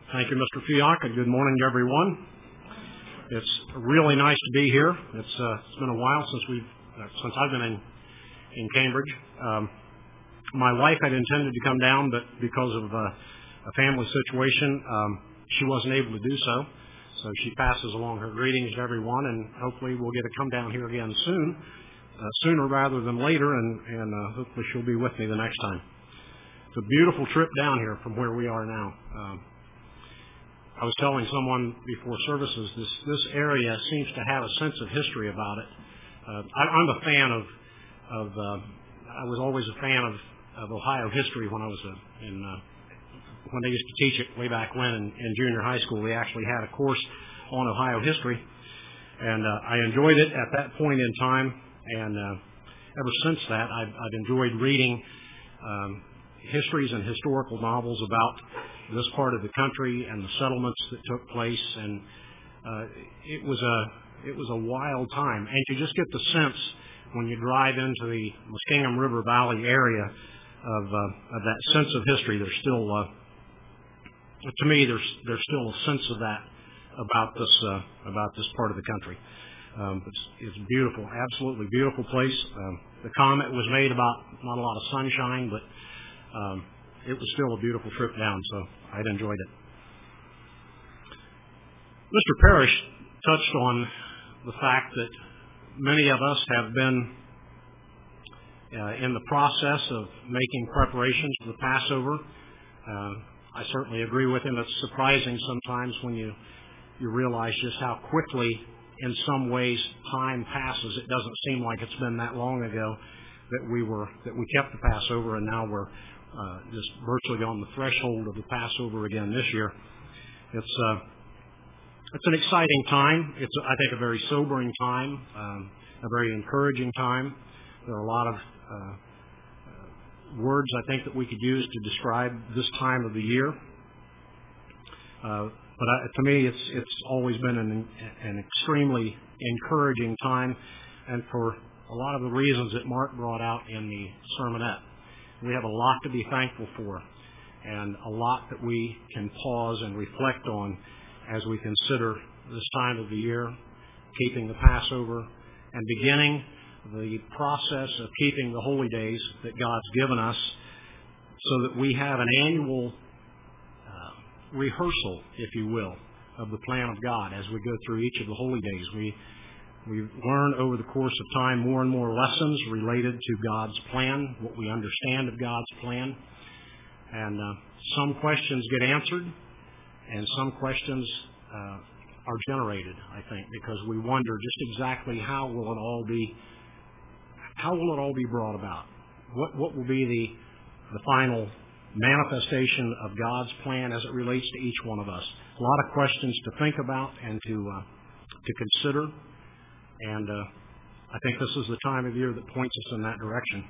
Thank you, Mr. Fioc, and good morning to everyone. It's really nice to be here. It's been a while since I've been in Cambridge. My wife had intended to come down, but because of a family situation, she wasn't able to do so. So she passes along her greetings to everyone, and hopefully we'll get to come down here again soon, sooner rather than later, and hopefully she'll be with me the next time. It's a beautiful trip down here from where we are now. I was telling someone before services, this area seems to have a sense of history about it. I'm a fan I was always a fan of Ohio history when I was when they used to teach it way back when in junior high school. We actually had a course on Ohio history, and I enjoyed it at that point in time, and ever since that, I've enjoyed reading histories and historical novels about this part of the country and the settlements that took place, and it was a wild time. And you just get the sense when you drive into the Muskingum River Valley area of that sense of history. There's still, to me, there's still a sense of that about this part of the country. It's beautiful, absolutely beautiful place. The comment was made about not a lot of sunshine, but it was still a beautiful trip down, so I'd enjoyed it. Mr. Parrish touched on the fact that many of us have been in the process of making preparations for the Passover. I certainly agree with him. It's surprising sometimes when you realize just how quickly, in some ways, time passes. It doesn't seem like it's been that long ago that we kept the Passover, and now we're just virtually on the threshold of the Passover again this year. It's an exciting time. It's, I think, a very sobering time, a very encouraging time. There are a lot of words, I think, that we could use to describe this time of the year. But to me, it's always been an extremely encouraging time, and for a lot of the reasons that Mark brought out in the sermonette. We have a lot to be thankful for, and a lot that we can pause and reflect on as we consider this time of the year, keeping the Passover, and beginning the process of keeping the holy days that God's given us, so that we have an annual rehearsal, if you will, of the plan of God as we go through each of the holy days. We learn over the course of time more and more lessons related to God's plan, what we understand of God's plan. And some questions get answered, and some questions are generated, I think, because we wonder just exactly how will it all be brought about? What will be the final manifestation of God's plan as it relates to each one of us? A lot of questions to think about and to consider. And I think this is the time of year that points us in that direction.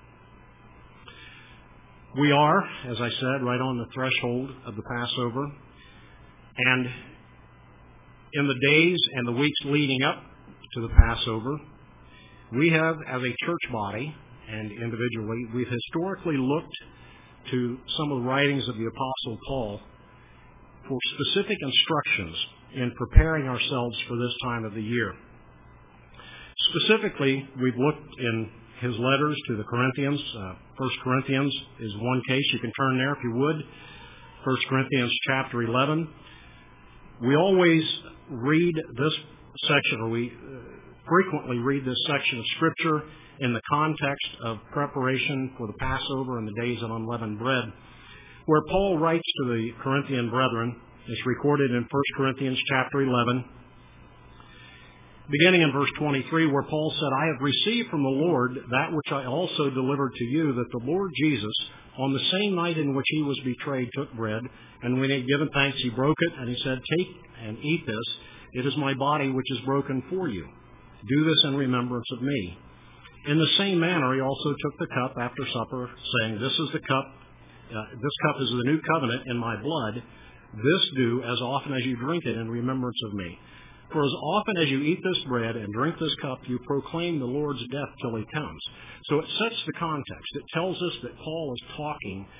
We are, as I said, right on the threshold of the Passover. And in the days and the weeks leading up to the Passover, we have, as a church body and individually, we've historically looked to some of the writings of the Apostle Paul for specific instructions in preparing ourselves for this time of the year. Specifically, we've looked in his letters to the Corinthians. 1 Corinthians is one case. You can turn there if you would. 1 Corinthians chapter 11. We always read this section, or we frequently read this section of Scripture in the context of preparation for the Passover and the days of unleavened bread, where Paul writes to the Corinthian brethren. It's recorded in 1 Corinthians chapter 11. Beginning in verse 23, where Paul said, I have received from the Lord that which I also delivered to you, that the Lord Jesus, on the same night in which he was betrayed, took bread, and when he had given thanks, he broke it, and he said, Take and eat this. It is my body which is broken for you. Do this in remembrance of me. In the same manner, he also took the cup after supper, saying, This is the cup. This cup is the new covenant in my blood. This do as often as you drink it in remembrance of me. For as often as you eat this bread and drink this cup, you proclaim the Lord's death till he comes. So it sets the context. It tells us that Paul is talking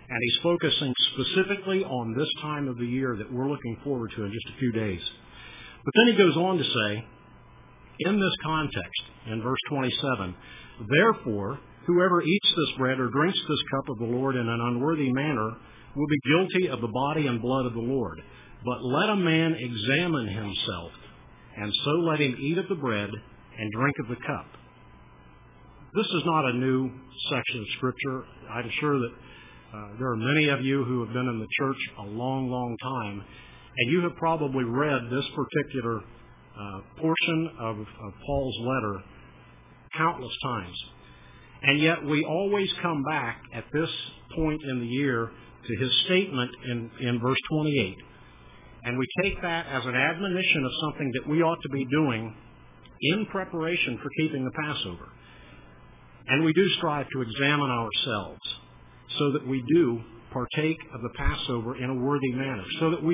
And he's focusing specifically on this time of the year that we're looking forward to in just a few days. But then he goes on to say, in this context, in verse 27, therefore, whoever eats this bread or drinks this cup of the Lord in an unworthy manner will be guilty of the body and blood of the Lord. But let a man examine himself, and so let him eat of the bread and drink of the cup. This is not a new section of Scripture. I'm sure that there are many of you who have been in the church a long, long time, and you have probably read this particular portion of Paul's letter countless times. And yet we always come back at this point in the year to his statement in verse 28. And we take that as an admonition of something that we ought to be doing in preparation for keeping the Passover. And we do strive to examine ourselves so that we do partake of the Passover in a worthy manner, so that we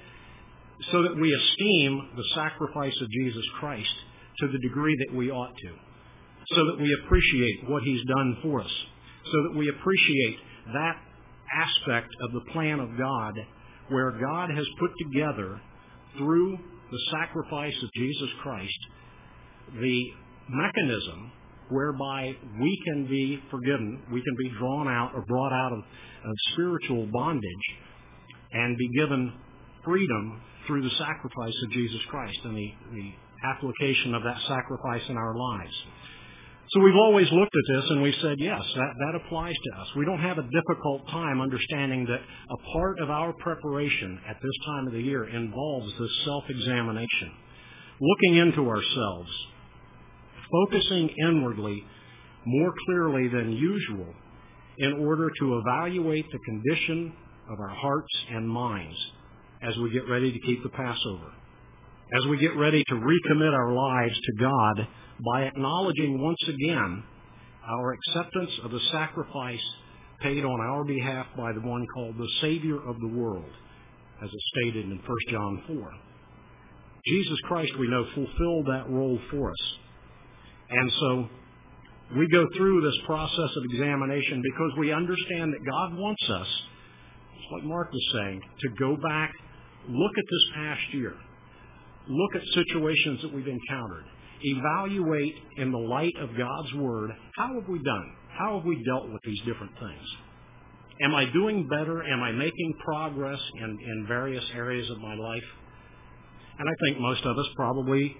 esteem the sacrifice of Jesus Christ to the degree that we ought to, so that we appreciate what he's done for us, so that we appreciate that aspect of the plan of God where God has put together through the sacrifice of Jesus Christ the mechanism whereby we can be forgiven, we can be drawn out or brought out of spiritual bondage and be given freedom through the sacrifice of Jesus Christ and the application of that sacrifice in our lives. So we've always looked at this and we've said, yes, that applies to us. We don't have a difficult time understanding that a part of our preparation at this time of the year involves this self-examination, looking into ourselves, focusing inwardly more clearly than usual in order to evaluate the condition of our hearts and minds as we get ready to keep the Passover, as we get ready to recommit our lives to God by acknowledging once again our acceptance of the sacrifice paid on our behalf by the one called the Savior of the world, as it's stated in 1 John 4. Jesus Christ, we know, fulfilled that role for us. And so we go through this process of examination because we understand that God wants us, just like Mark was saying, to go back, look at this past year, look at situations that we've encountered, evaluate in the light of God's Word, how have we done? How have we dealt with these different things? Am I doing better? Am I making progress in various areas of my life? And I think most of us probably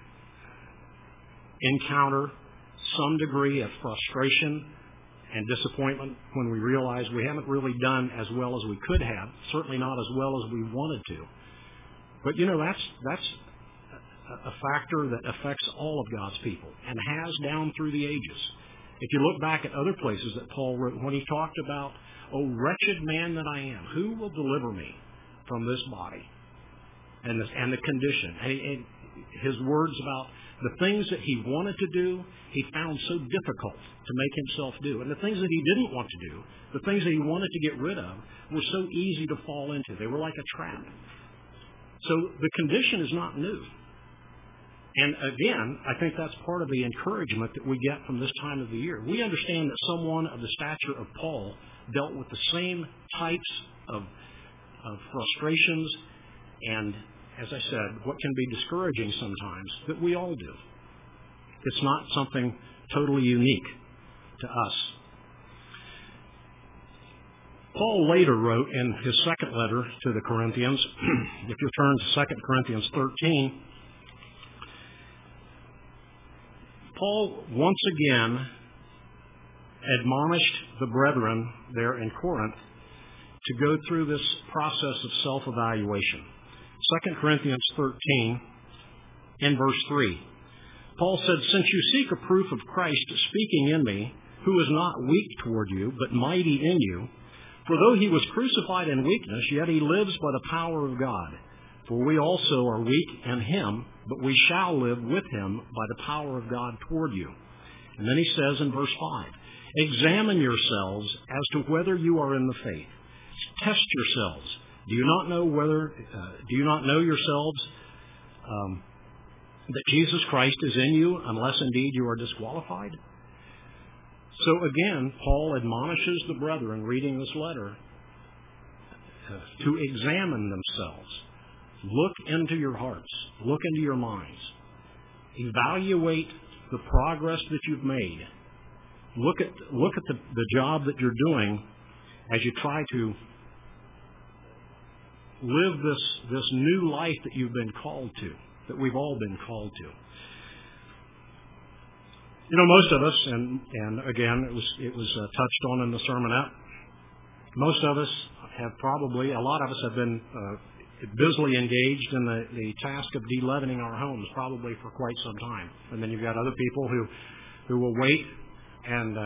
encounter some degree of frustration and disappointment when we realize we haven't really done as well as we could have, certainly not as well as we wanted to. But, you know, that's a factor that affects all of God's people and has down through the ages. If you look back at other places that Paul wrote, when he talked about, "O wretched man that I am, who will deliver me from this body?" And the condition. And his words about the things that he wanted to do, he found so difficult to make himself do. And the things that he didn't want to do, the things that he wanted to get rid of, were so easy to fall into. They were like a trap. So the condition is not new. And again, I think that's part of the encouragement that we get from this time of the year. We understand that someone of the stature of Paul dealt with the same types of frustrations and, as I said, what can be discouraging sometimes that we all do. It's not something totally unique to us. Paul later wrote in his second letter to the Corinthians, if you turn to 2 Corinthians 13, Paul once again admonished the brethren there in Corinth to go through this process of self-evaluation. 2 Corinthians 13, in verse 3, Paul said, "Since you seek a proof of Christ speaking in me, who is not weak toward you, but mighty in you, for though he was crucified in weakness, yet he lives by the power of God. For we also are weak in him, but we shall live with him by the power of God toward you." And then he says in verse 5, "Examine yourselves as to whether you are in the faith. Test yourselves. Do you not know yourselves that Jesus Christ is in you, unless indeed you are disqualified?" So again, Paul admonishes the brethren reading this letter to examine themselves. Look into your hearts. Look into your minds. Evaluate the progress that you've made. Look at the job that you're doing as you try to live this new life that you've been called to, that we've all been called to. You know, most of us, and again, it was touched on in the sermonette, most of us have probably, a lot of us have been busily engaged in the task of de-leavening our homes probably for quite some time. And then you've got other people who will wait and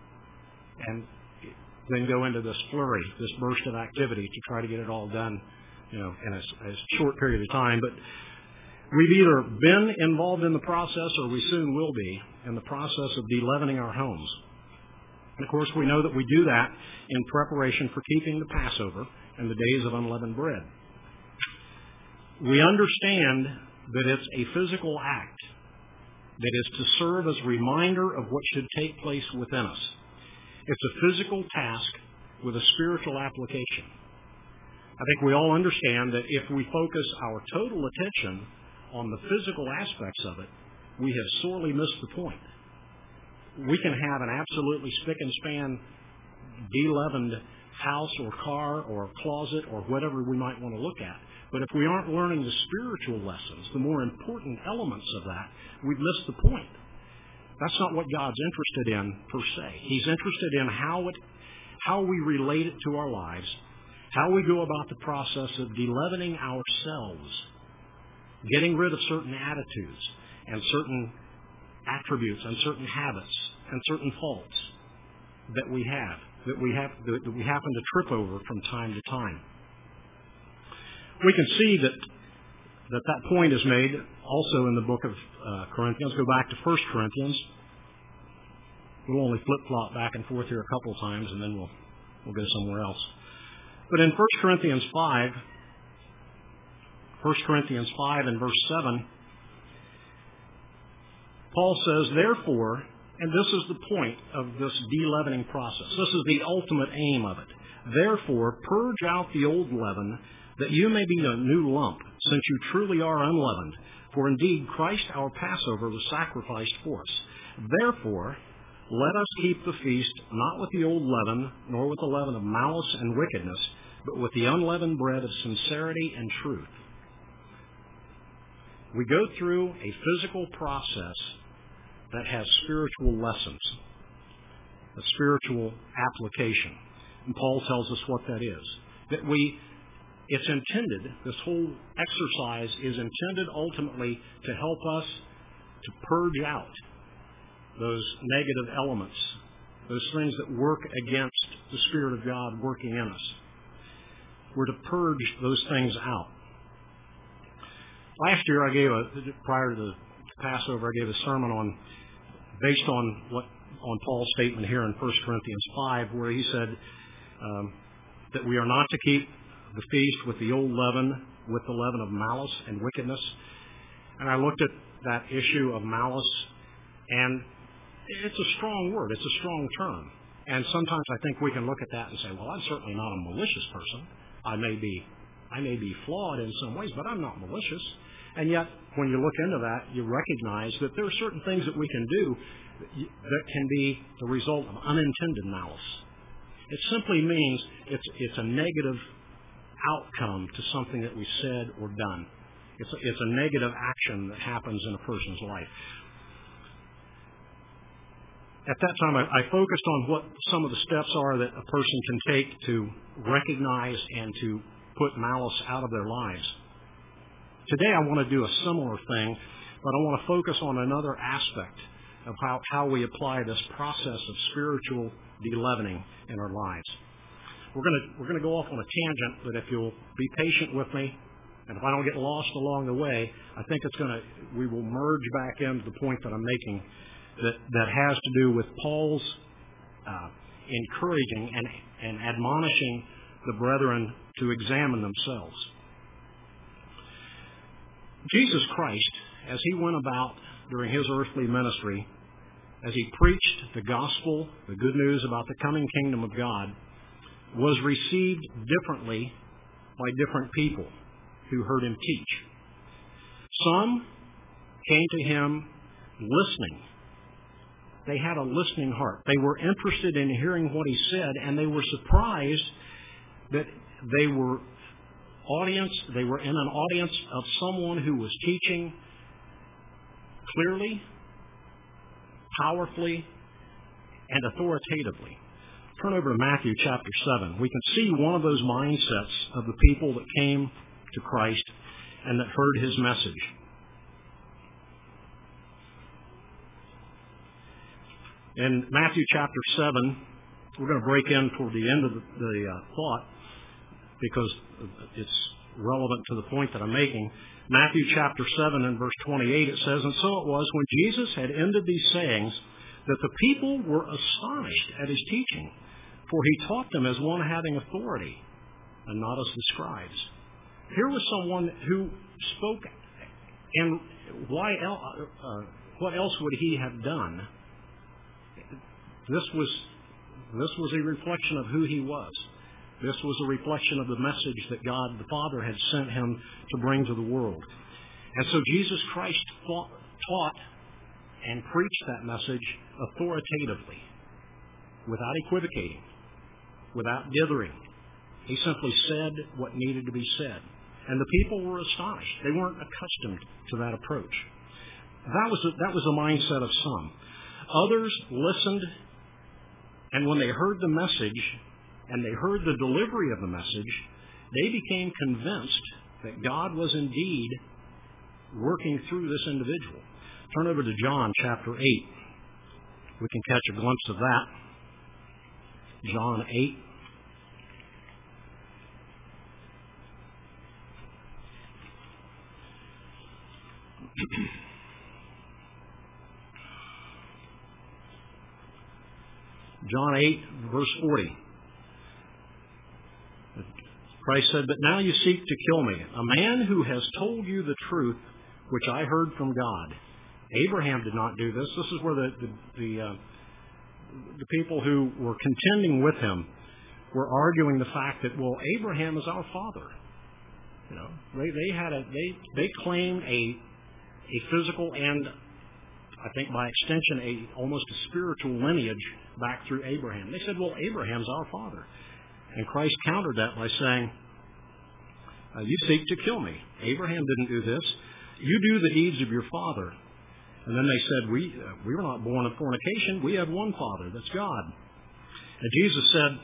then go into this flurry, this burst of activity to try to get it all done, you know, in a short period of time. But we've either been involved in the process or we soon will be in the process of de-leavening our homes. And of course, we know that we do that in preparation for keeping the Passover and the days of unleavened bread. We understand that it's a physical act that is to serve as a reminder of what should take place within us. It's a physical task with a spiritual application. I think we all understand that if we focus our total attention on the physical aspects of it, we have sorely missed the point. We can have an absolutely spick and span de-leavened house or car or closet or whatever we might want to look at. But if we aren't learning the spiritual lessons, the more important elements of that, we've missed the point. That's not what God's interested in per se. He's interested in how we relate it to our lives, how we go about the process of de-leavening ourselves, getting rid of certain attitudes and certain attributes and certain habits and certain faults that we happen to trip over from time to time. We can see that point is made also in the book of Corinthians. Go back to 1 Corinthians. We'll only flip-flop back and forth here a couple of times, and then we'll go somewhere else. But in 1 Corinthians 5 and verse 7, Paul says, therefore, and this is the point of this de-leavening process. This is the ultimate aim of it. Therefore, purge out the old leaven, that you may be a new lump, since you truly are unleavened. For indeed, Christ our Passover was sacrificed for us. Therefore, let us keep the feast not with the old leaven, nor with the leaven of malice and wickedness, but with the unleavened bread of sincerity and truth. We go through a physical process that has spiritual lessons, a spiritual application. And Paul tells us what that is. It's intended, this whole exercise is intended ultimately to help us to purge out those negative elements, those things that work against the Spirit of God working in us. We're to purge those things out. Last year prior to the Passover, I gave a sermon based on Paul's statement here in 1 Corinthians 5, where he said that we are not to keep the feast with the old leaven, with the leaven of malice and wickedness. And I looked at that issue of malice, and it's a strong word. It's a strong term. And sometimes I think we can look at that and say, well, I'm certainly not a malicious person. I may be flawed in some ways, but I'm not malicious. And yet, when you look into that, you recognize that there are certain things that we can do that can be the result of unintended malice. It simply means it's a negative outcome to something that we said or done. It's a negative action that happens in a person's life. At that time, I focused on what some of the steps are that a person can take to recognize and to put malice out of their lives. Today, I want to do a similar thing, but I want to focus on another aspect of how we apply this process of spiritual de-leavening in our lives. We're going to go off on a tangent, but if you'll be patient with me, and if I don't get lost along the way, I think we will merge back into the point that I'm making that has to do with Paul's encouraging and admonishing the brethren to examine themselves. Jesus Christ, as he went about during his earthly ministry, as he preached the gospel, the good news about the coming kingdom of God, was received differently by different people who heard him teach. Some came to him listening. They had a listening heart. They were interested in hearing what he said, and they were surprised that they were in an audience of someone who was teaching clearly, powerfully, and authoritatively. Turn over to Matthew chapter 7. We can see one of those mindsets of the people that came to Christ and that heard his message. In Matthew chapter 7, we're going to break in toward the end of the thought because it's relevant to the point that I'm making. Matthew chapter 7 and verse 28, it says, "And so it was when Jesus had ended these sayings that the people were astonished at his teaching, for he taught them as one having authority and not as the scribes." Here was someone who spoke, and what else would he have done? This was a reflection of who he was. This was a reflection of the message that God the Father had sent him to bring to the world. And so Jesus Christ taught and preached that message authoritatively, without equivocating, without dithering. He simply said what needed to be said. And the people were astonished. They weren't accustomed to that approach. That was the mindset of some. Others listened, and when they heard the message and they heard the delivery of the message, they became convinced that God was indeed working through this individual. Turn over to John chapter 8. We can catch a glimpse of that. John 8. John 8, verse 40. Christ said, "But now you seek to kill me, a man who has told you the truth, which I heard from God." Abraham did not do this. This is where the people who were contending with him were arguing the fact that, well, Abraham is our father. You know, they claimed a physical and, I think by extension, almost a spiritual lineage back through Abraham. They said, well, Abraham's our father. And Christ countered that by saying, "You seek to kill me. Abraham didn't do this. You do the deeds of your father." And then they said, we were not born of fornication. We have one Father, that's God. And Jesus said,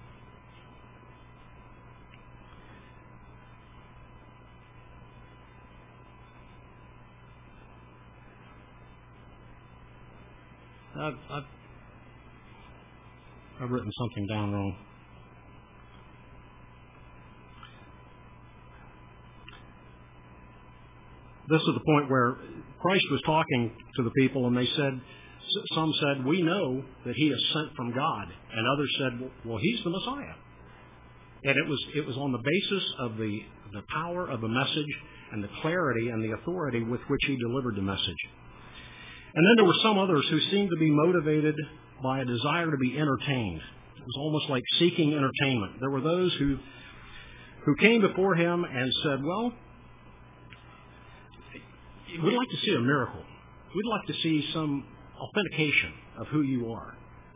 I've written something down wrong. This is the point where Christ was talking to the people, and some said, "We know that he is sent from God," and others said, "Well, he's the Messiah." And it was on the basis of the power of the message and the clarity and the authority with which he delivered the message. And then there were some others who seemed to be motivated by a desire to be entertained. It was almost like seeking entertainment. There were those who came before him and said, "Well, we'd like to see a miracle. We'd like to see some authentication of who you are.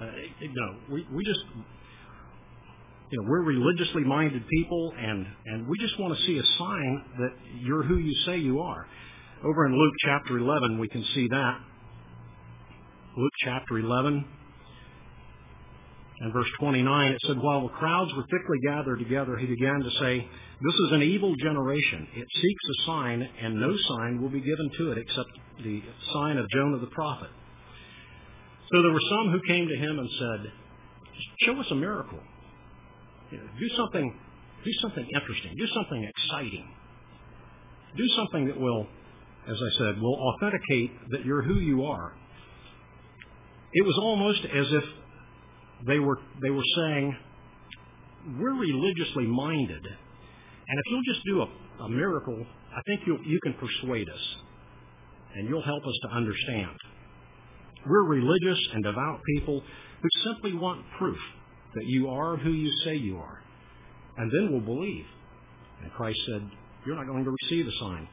We're religiously minded people, and we just want to see a sign that you're who you say you are." Over in Luke chapter 11, we can see that. Luke chapter 11 and verse 29, it said, "While the crowds were thickly gathered together, he began to say, 'This is an evil generation. It seeks a sign, and no sign will be given to it except the sign of Jonah the prophet.' So there were some who came to him and said, 'Show us a miracle. Do something interesting. Do something exciting. Do something that will, as I said, will authenticate that you're who you are.'" It was almost as if they were saying, "We're religiously minded, and if you'll just do a miracle, I think you can persuade us, and you'll help us to understand." We're religious and devout people who simply want proof that you are who you say you are, and then we'll believe. And Christ said, you're not going to receive a sign.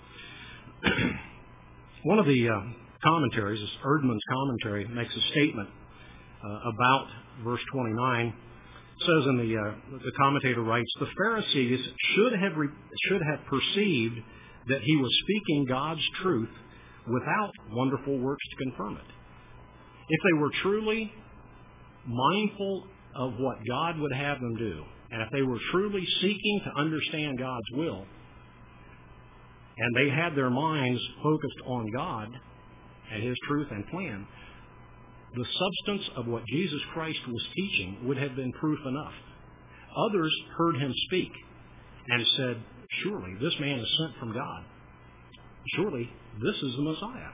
One of the commentaries, this Erdman's commentary, makes a statement about verse 29. It says in the commentator writes, the Pharisees should have perceived that he was speaking God's truth without wonderful works to confirm it. If they were truly mindful of what God would have them do, and if they were truly seeking to understand God's will, and they had their minds focused on God and His truth and plan, the substance of what Jesus Christ was teaching would have been proof enough. Others heard Him speak and said, surely this man is sent from God. Surely this is the Messiah.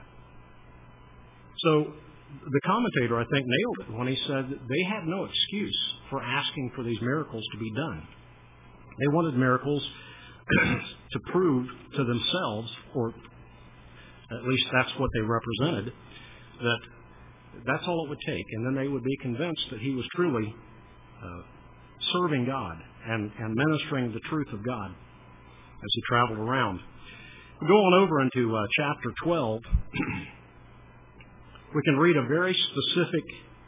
So the commentator, I think, nailed it when he said that they had no excuse for asking for these miracles to be done. They wanted miracles to prove to themselves, or at least that's what they represented, that that's all it would take. And then they would be convinced that he was truly serving God and ministering the truth of God as he traveled around. Going over into chapter 12, we can read a very specific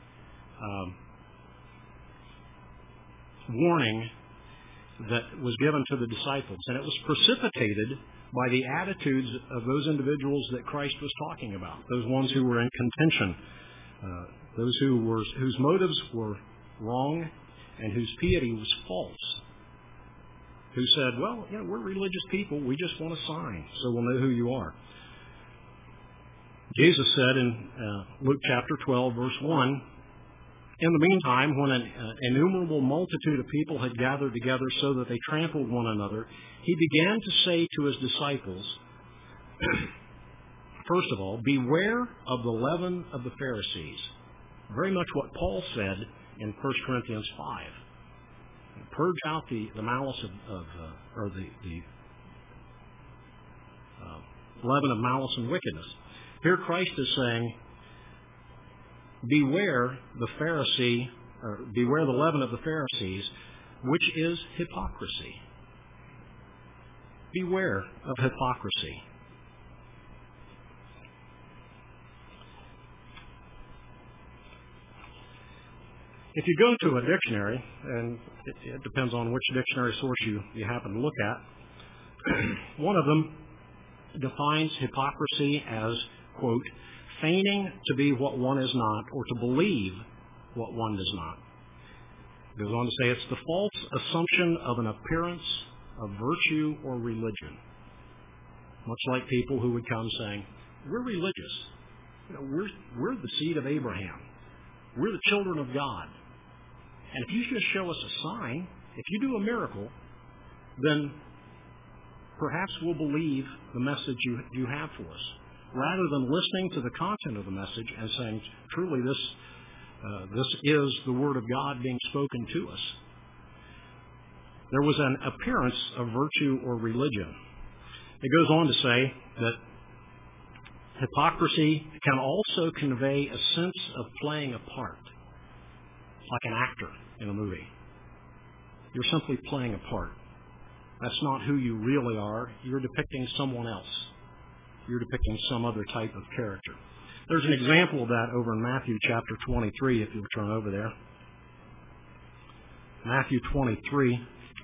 warning that was given to the disciples. And it was precipitated by the attitudes of those individuals that Christ was talking about, those ones who were in contention, those whose motives were wrong and whose piety was false, who said, well, we're religious people. We just want a sign so we'll know who you are. Jesus said in Luke chapter 12, verse 1, in the meantime, when an innumerable multitude of people had gathered together so that they trampled one another, he began to say to his disciples, first of all, beware of the leaven of the Pharisees. Very much what Paul said in 1 Corinthians 5. Purge out the malice or the leaven of malice and wickedness. Here Christ is saying, beware beware the leaven of the Pharisees, which is hypocrisy. Beware of hypocrisy. If you go to a dictionary, and it depends on which dictionary source you happen to look at, one of them defines hypocrisy as, quote, feigning to be what one is not or to believe what one does not. It goes on to say it's the false assumption of an appearance of virtue or religion. Much like people who would come saying, we're religious. We're the seed of Abraham. We're the children of God. And if you just show us a sign, if you do a miracle, then perhaps we'll believe the message you have for us, rather than listening to the content of the message and saying, truly, this is the Word of God being spoken to us. There was an appearance of virtue or religion. It goes on to say that hypocrisy can also convey a sense of playing a part, like an actor in a movie. You're simply playing a part. That's not who you really are. You're depicting someone else. You're depicting some other type of character. There's an example of that over in Matthew chapter 23, if you'll turn over there. Matthew 23.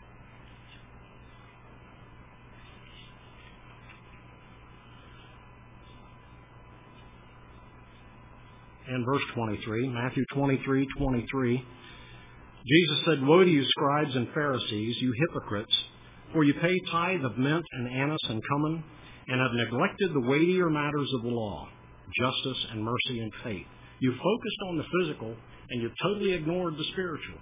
And verse 23, Matthew 23:23. Jesus said, woe to you, scribes and Pharisees, you hypocrites, for you pay tithe of mint and anise and cumin, and have neglected the weightier matters of the law, justice and mercy and faith. You focused on the physical, and you've totally ignored the spiritual.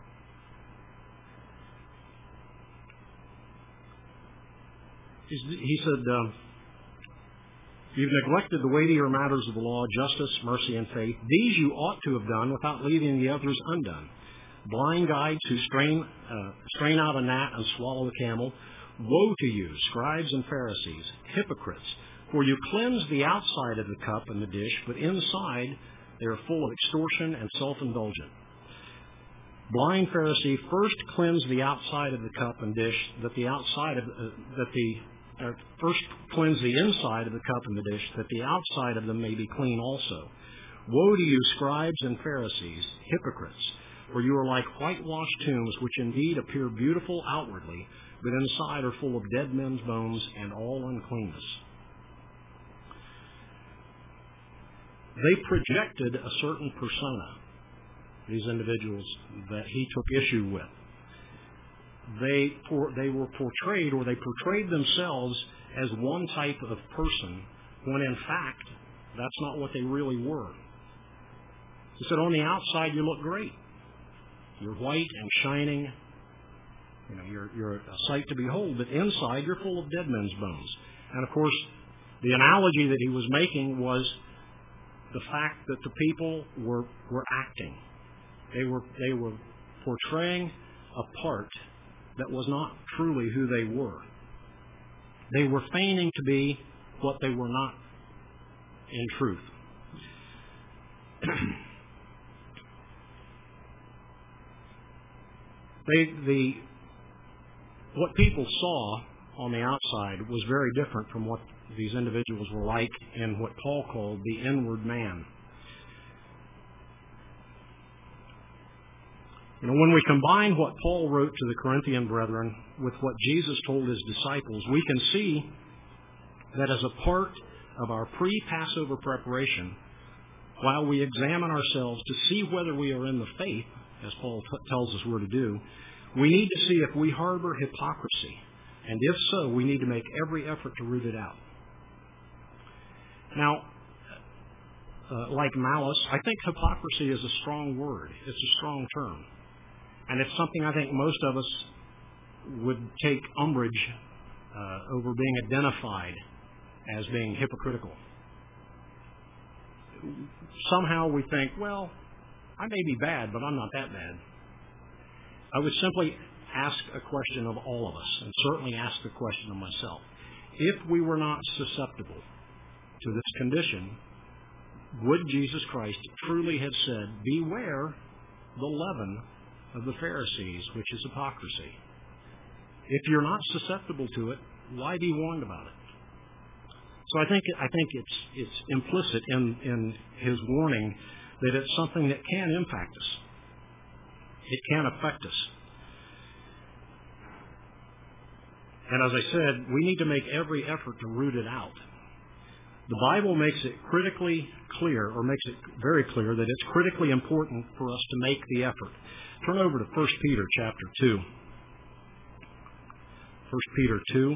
He said, you've neglected the weightier matters of the law, justice, mercy, and faith. These you ought to have done without leaving the others undone. Blind guides who strain out a gnat and swallow a camel. Woe to you, scribes and Pharisees, hypocrites, for you cleanse the outside of the cup and the dish, but inside They are full of extortion and self-indulgent. Blind Pharisee, first cleanse the outside of the cup and dish, first cleanse the inside of the cup and the dish, that the outside of them may be clean also. Woe to you, scribes and Pharisees, hypocrites, for you are like whitewashed tombs, which indeed appear beautiful outwardly, but inside are full of dead men's bones and all uncleanness. They projected a certain persona, these individuals that he took issue with. They were portrayed, or they portrayed themselves as one type of person, when in fact, that's not what they really were. He said, on the outside, you look great. You're white and shining. You're a sight to behold, but inside, you're full of dead men's bones. And of course, the analogy that he was making was the fact that the people were acting. They were portraying a part that was not truly who they were. They were feigning to be what they were not in truth. What people saw on the outside was very different from what these individuals were like in what Paul called the inward man. When we combine what Paul wrote to the Corinthian brethren with what Jesus told his disciples, we can see that as a part of our pre-Passover preparation, while we examine ourselves to see whether we are in the faith, as Paul tells us we're to do, we need to see if we harbor hypocrisy. And if so, we need to make every effort to root it out. Now, like malice, I think hypocrisy is a strong word. It's a strong term. And it's something I think most of us would take umbrage over being identified as being hypocritical. Somehow we think, well, I may be bad, but I'm not that bad. I would simply ask a question of all of us, and certainly ask the question of myself. If we were not susceptible to this condition, would Jesus Christ truly have said, beware the leaven of the Pharisees, which is hypocrisy? If you're not susceptible to it, why be warned about it? So I think it's implicit in his warning that it's something that can impact us. It can affect us. And as I said, we need to make every effort to root it out. The Bible makes it critically clear, or makes it very clear, that it's critically important for us to make the effort. Turn over to 1 Peter chapter 2. 1 Peter 2.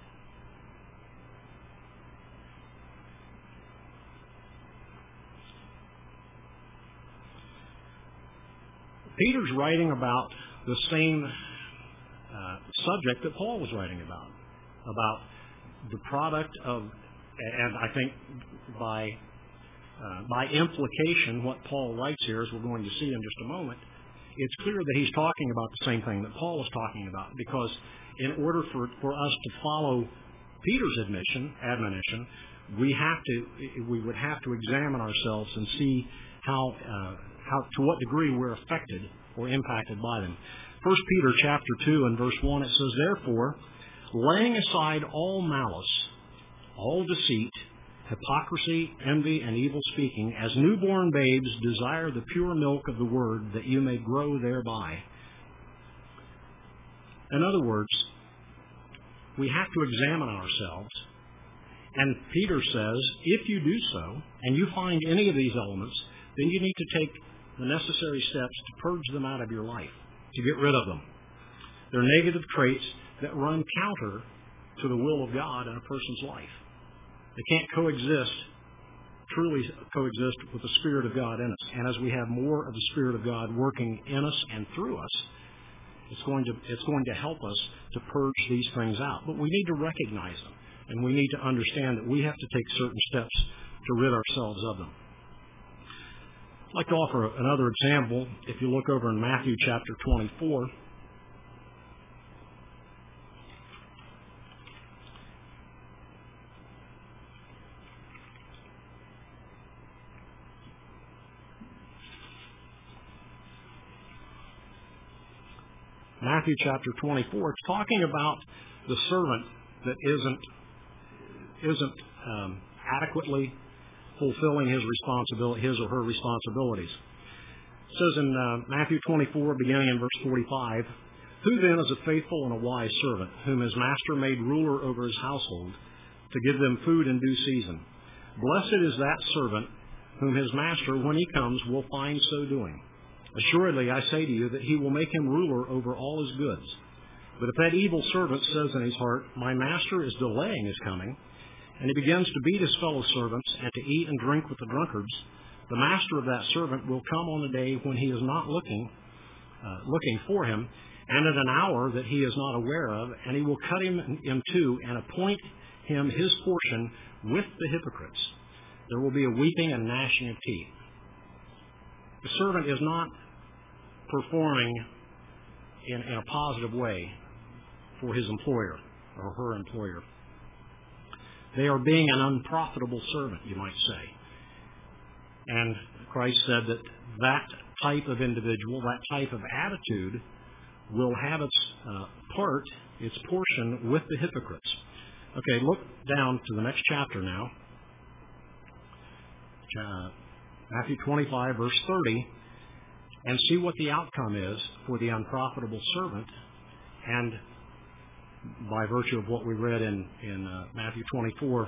Peter's writing about the same subject that Paul was writing about the product of, and I think by implication, what Paul writes here, as we're going to see in just a moment, it's clear that he's talking about the same thing that Paul is talking about, because in order for us to follow Peter's admonition, we would have to examine ourselves and see how to what degree we're affected or impacted by them. 1 Peter chapter 2 and verse 1, it says, therefore, laying aside all malice, all deceit, hypocrisy, envy, and evil speaking, as newborn babes desire the pure milk of the word, that you may grow thereby. In other words, we have to examine ourselves. And Peter says, if you do so, and you find any of these elements, then you need to take the necessary steps to purge them out of your life, to get rid of them. They're negative traits that run counter to the will of God in a person's life. They can't truly coexist with the Spirit of God in us. And as we have more of the Spirit of God working in us and through us, it's going to help us to purge these things out. But we need to recognize them, and we need to understand that we have to take certain steps to rid ourselves of them. I'd like to offer another example. If you look over in Matthew chapter 24, Matthew chapter 24, it's talking about the servant that isn't adequately fulfilling his or her responsibilities. It says in Matthew 24, beginning in verse 45, "Who then is a faithful and a wise servant, whom his master made ruler over his household, to give them food in due season? Blessed is that servant whom his master, when he comes, will find so doing. Assuredly, I say to you that he will make him ruler over all his goods. But if that evil servant says in his heart, 'My master is delaying his coming,' and he begins to beat his fellow servants and to eat and drink with the drunkards, the master of that servant will come on a day when he is not looking for him, and at an hour that he is not aware of, and he will cut him in two and appoint him his portion with the hypocrites. There will be a weeping and gnashing of teeth." The servant is not performing in a positive way for his employer or her employer. They are being an unprofitable servant, you might say. And Christ said that that type of individual, that type of attitude, will have its portion with the hypocrites. Okay, look down to the next chapter now. Matthew 25, verse 30, and see what the outcome is for the unprofitable servant. And by virtue of what we read in Matthew 24,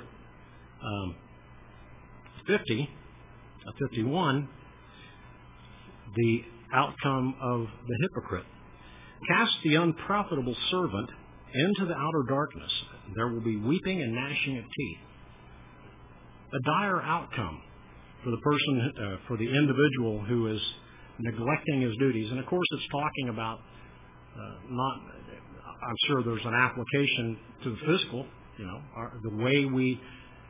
51, the outcome of the hypocrite. "Cast the unprofitable servant into the outer darkness. There will be weeping and gnashing of teeth." A dire outcome for the person, for the individual who is neglecting his duties. And of course, it's talking about I'm sure there's an application to the physical, the way we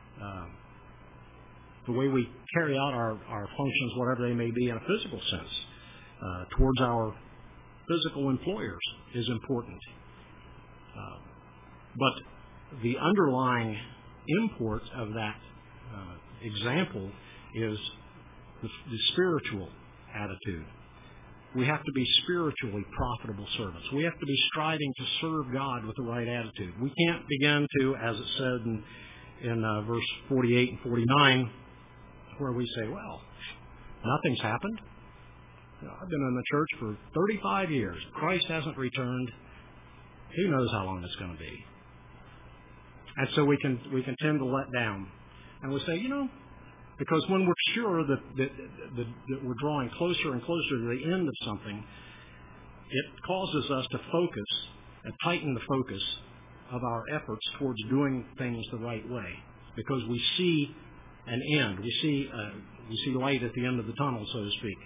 carry out our functions, whatever they may be in a physical sense, towards our physical employers is important. But the underlying import of that example is the spiritual attitude. We have to be spiritually profitable servants. We have to be striving to serve God with the right attitude. We can't begin to, as it said in verse 48 and 49, where we say, well, nothing's happened. I've been in the church for 35 years. Christ hasn't returned. Who knows how long it's going to be? And so we can tend to let down. And we say, because when we're sure that we're drawing closer and closer to the end of something, it causes us to focus and tighten the focus of our efforts towards doing things the right way, because we see an end. We see light at the end of the tunnel, so to speak.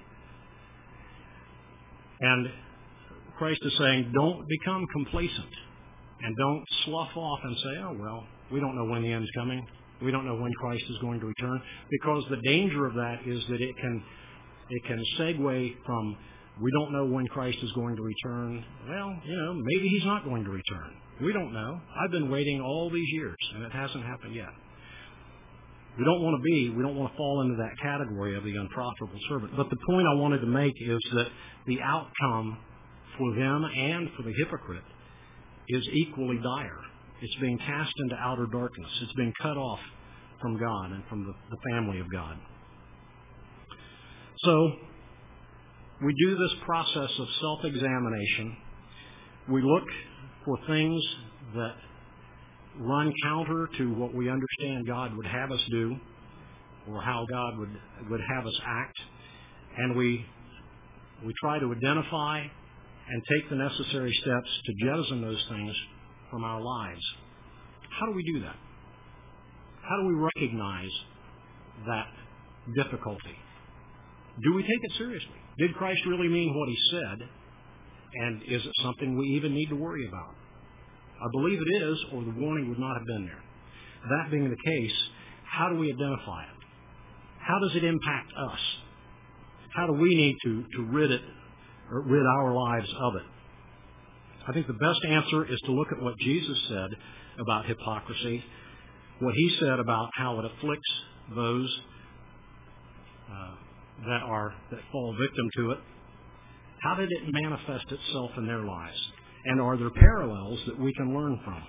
And Christ is saying, don't become complacent and don't slough off and say, oh, well, we don't know when the end's coming. We don't know when Christ is going to return, because the danger of that is that it can segue from we don't know when Christ is going to return. Well, maybe he's not going to return. We don't know. I've been waiting all these years, and it hasn't happened yet. We don't want to fall into that category of the unprofitable servant. But the point I wanted to make is that the outcome for them and for the hypocrite is equally dire. It's being cast into outer darkness. It's being cut off from God and from the family of God. So we do this process of self-examination. We look for things that run counter to what we understand God would have us do, or how God would have us act. And we try to identify and take the necessary steps to jettison those things from our lives. How do we do that? How do we recognize that difficulty? Do we take it seriously? Did Christ really mean what he said? And is it something we even need to worry about? I believe it is, or the warning would not have been there. That being the case, how do we identify it? How does it impact us? How do we need to rid our lives of it? I think the best answer is to look at what Jesus said about hypocrisy, what he said about how it afflicts those that fall victim to it. How did it manifest itself in their lives? And are there parallels that we can learn from?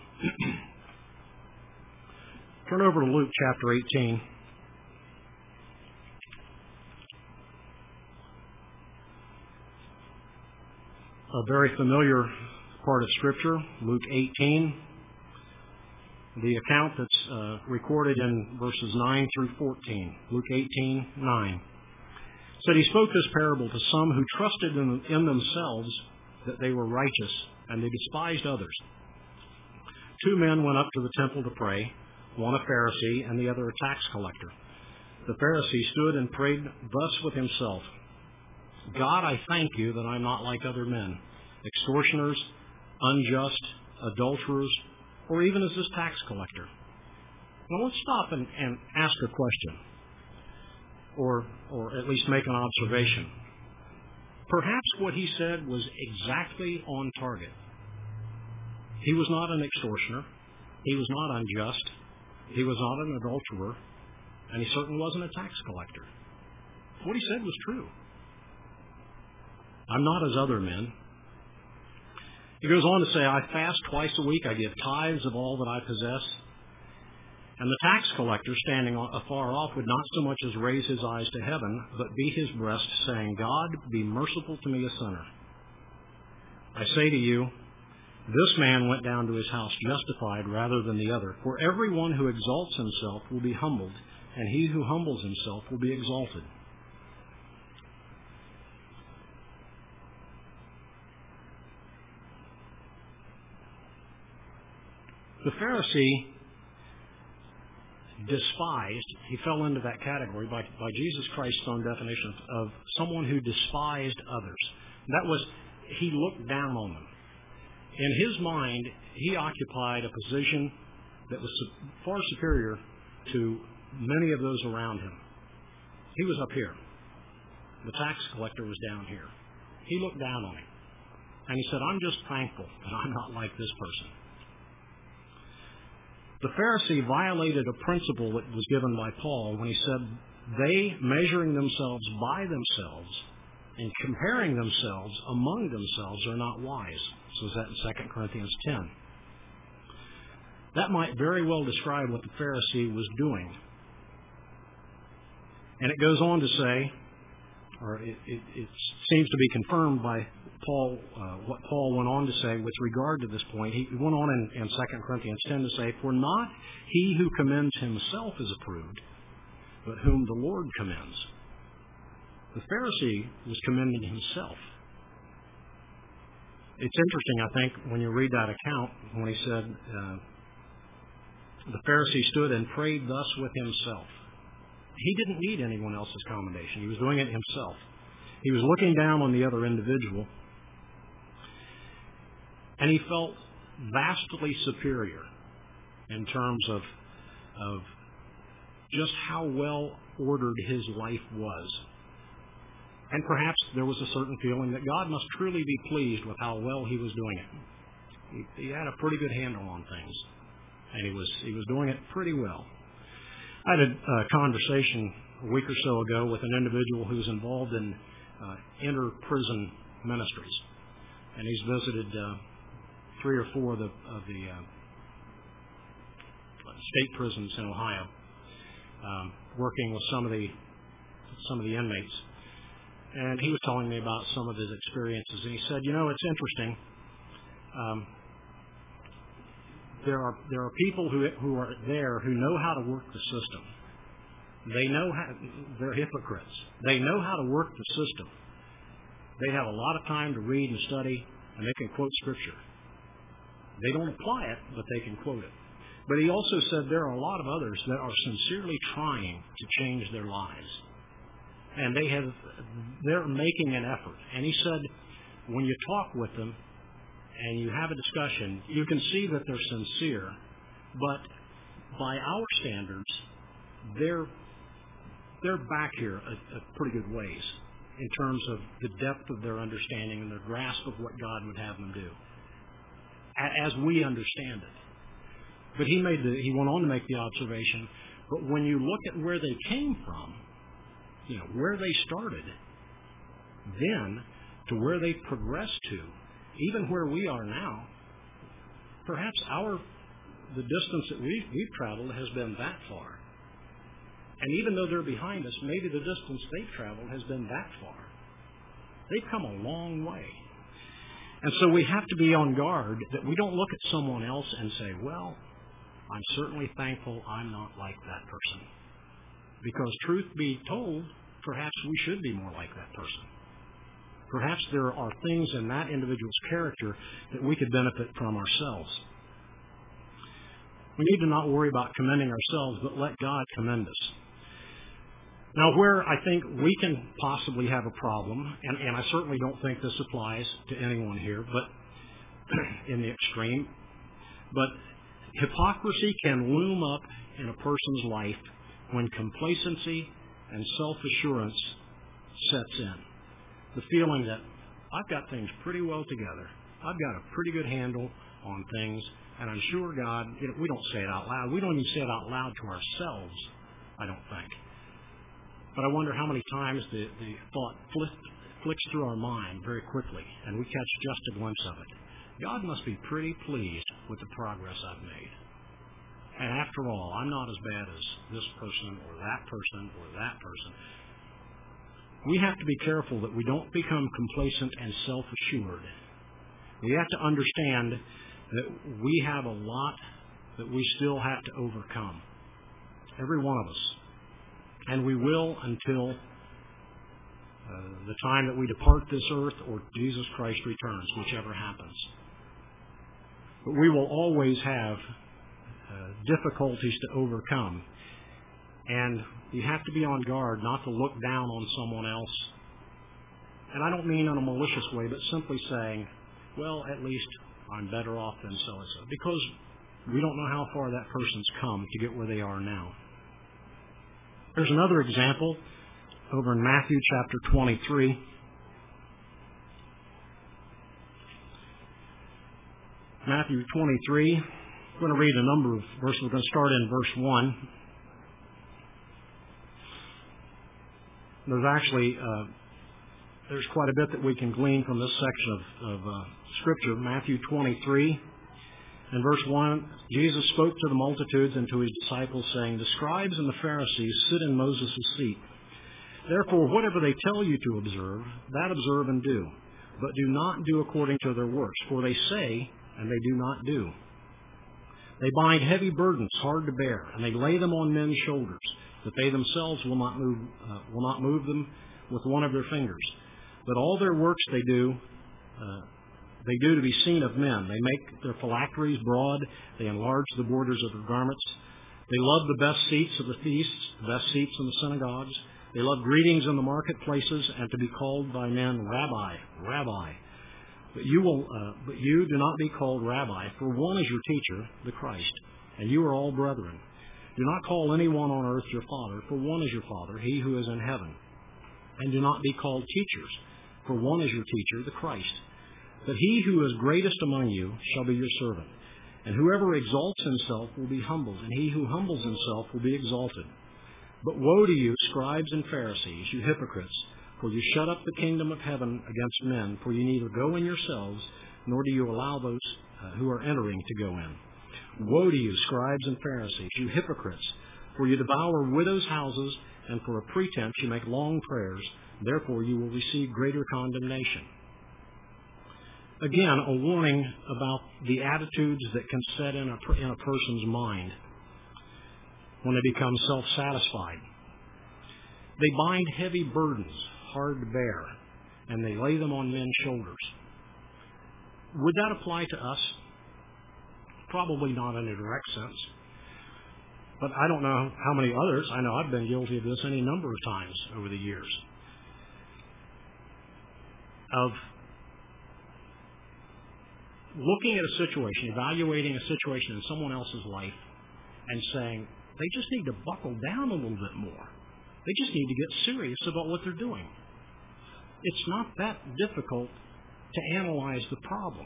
Turn over to Luke chapter 18. A very familiar part of Scripture, Luke 18. The account that's recorded in verses 9 through 14. Luke 18:9. Said he spoke this parable to some who trusted in themselves that they were righteous, and they despised others. 2 men went up to the temple to pray, one a Pharisee and the other a tax collector. The Pharisee stood and prayed thus with himself, God, I thank you that I'm not like other men, extortioners, unjust, adulterers, or even as this tax collector. Now let's stop and ask a question, or at least make an observation. Perhaps what he said was exactly on target. He was not an extortioner. He was not unjust. He was not an adulterer. And he certainly wasn't a tax collector. What he said was true. I'm not as other men. He goes on to say, I fast twice a week. I give tithes of all that I possess. And the tax collector, standing afar off, would not so much as raise his eyes to heaven, but beat his breast, saying, God, be merciful to me, a sinner. I say to you, this man went down to his house justified rather than the other. For everyone who exalts himself will be humbled, and he who humbles himself will be exalted. The Pharisee despised, he fell into that category by Jesus Christ's own definition of someone who despised others. That was, he looked down on them. In his mind, he occupied a position that was far superior to many of those around him. He was up here. The tax collector was down here. He looked down on him. And he said, I'm just thankful that I'm not like this person. The Pharisee violated a principle that was given by Paul when he said, they, measuring themselves by themselves and comparing themselves among themselves, are not wise. So is that in 2 Corinthians 10. That might very well describe what the Pharisee was doing. And it goes on to say, or it seems to be confirmed by Paul, what Paul went on to say with regard to this point. He went on in 2 Corinthians 10 to say, for not he who commends himself is approved, but whom the Lord commends. The Pharisee was commending himself. It's interesting, I think, when you read that account, when he said, the Pharisee stood and prayed thus with himself. He didn't need anyone else's commendation. He was doing it himself. He was looking down on the other individual, and he felt vastly superior in terms of just how well ordered his life was. And perhaps there was a certain feeling that God must truly be pleased with how well he was doing it. He had a pretty good handle on things, and he was doing it pretty well. I had a conversation a week or so ago with an individual who's involved in inter-prison ministries, and he's visited 3 or 4 of the state prisons in Ohio, working with some of the inmates. And he was telling me about some of his experiences, and he said, it's interesting. There are people who are there who know how to work the system. They know how, they're hypocrites. They know how to work the system. They have a lot of time to read and study, and they can quote Scripture. They don't apply it, but they can quote it. But he also said there are a lot of others that are sincerely trying to change their lives. And they're making an effort. And he said, when you talk with them and you have a discussion, you can see that they're sincere, but by our standards, they're back here a pretty good ways in terms of the depth of their understanding and their grasp of what God would have them do, as we understand it. But he went on to make the observation, but when you look at where they came from, where they started, then to where they progressed to, even where we are now, perhaps the distance that we've traveled has been that far. And even though they're behind us, maybe the distance they've traveled has been that far. They've come a long way. And so we have to be on guard that we don't look at someone else and say, well, I'm certainly thankful I'm not like that person. Because truth be told, perhaps we should be more like that person. Perhaps there are things in that individual's character that we could benefit from ourselves. We need to not worry about commending ourselves, but let God commend us. Now, where I think we can possibly have a problem, and I certainly don't think this applies to anyone here, but in the extreme, but hypocrisy can loom up in a person's life when complacency and self-assurance sets in. The feeling that I've got things pretty well together. I've got a pretty good handle on things, and I'm sure God, we don't say it out loud. We don't even say it out loud to ourselves, I don't think. But I wonder how many times the thought flicks through our mind very quickly, and we catch just a glimpse of it. God must be pretty pleased with the progress I've made. And after all, I'm not as bad as this person or that person or that person. We have to be careful that we don't become complacent and self-assured. We have to understand that we have a lot that we still have to overcome. Every one of us. And we will until the time that we depart this earth or Jesus Christ returns, whichever happens. But we will always have difficulties to overcome. And we have to be on guard not to look down on someone else. And I don't mean in a malicious way, but simply saying, well, at least I'm better off than so-and-so. Because we don't know how far that person's come to get where they are now. There's another example over in Matthew chapter 23. Matthew 23. I'm going to read a number of verses. We're going to start in verse 1. There's actually there's quite a bit that we can glean from this section of Scripture. Matthew 23. In verse 1, Jesus spoke to the multitudes and to his disciples, saying, the scribes and the Pharisees sit in Moses' seat. Therefore, whatever they tell you to observe, that observe and do. But do not do according to their works, for they say, and they do not do. They bind heavy burdens hard to bear, and they lay them on men's shoulders, that they themselves will not move them with one of their fingers. But all their works they do to be seen of men. They make their phylacteries broad. They enlarge the borders of their garments. They love the best seats of the feasts, the best seats in the synagogues. They love greetings in the marketplaces and to be called by men, Rabbi, Rabbi. But you do not be called Rabbi, for one is your teacher, the Christ, and you are all brethren. Do not call anyone on earth your father, for one is your Father, he who is in heaven. And do not be called teachers, for one is your teacher, the Christ. But he who is greatest among you shall be your servant. And whoever exalts himself will be humbled, and he who humbles himself will be exalted. But woe to you, scribes and Pharisees, you hypocrites, for you shut up the kingdom of heaven against men, for you neither go in yourselves, nor do you allow those who are entering to go in. Woe to you, scribes and Pharisees, you hypocrites, for you devour widows' houses, and for a pretense you make long prayers, therefore you will receive greater condemnation. Again, a warning about the attitudes that can set in a person's mind when they become self-satisfied. They bind heavy burdens, hard to bear, and they lay them on men's shoulders. Would that apply to us? Probably not in a direct sense. But I don't know how many others. I know I've been guilty of this any number of times over the years. Of looking at a situation, evaluating a situation in someone else's life, and saying, they just need to buckle down a little bit more. They just need to get serious about what they're doing. It's not that difficult to analyze the problem.